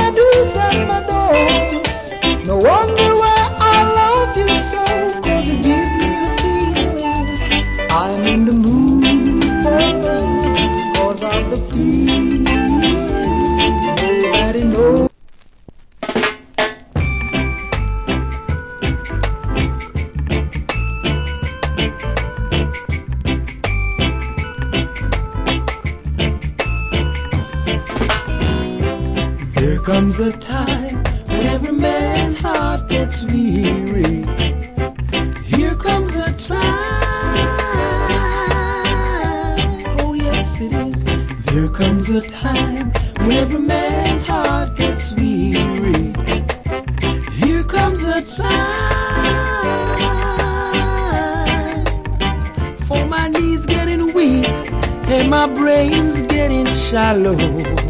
my do's and my don'ts. No wonder why I love you so, 'cause you give me the feeling I'm in the mood for love, 'cause of the feeling nobody knows. There comes a time when every man's heart gets weary. Here comes a time, oh yes it is. There comes a time when every man's heart gets weary. Here comes a time for my knees getting weak and my brain's getting shallow.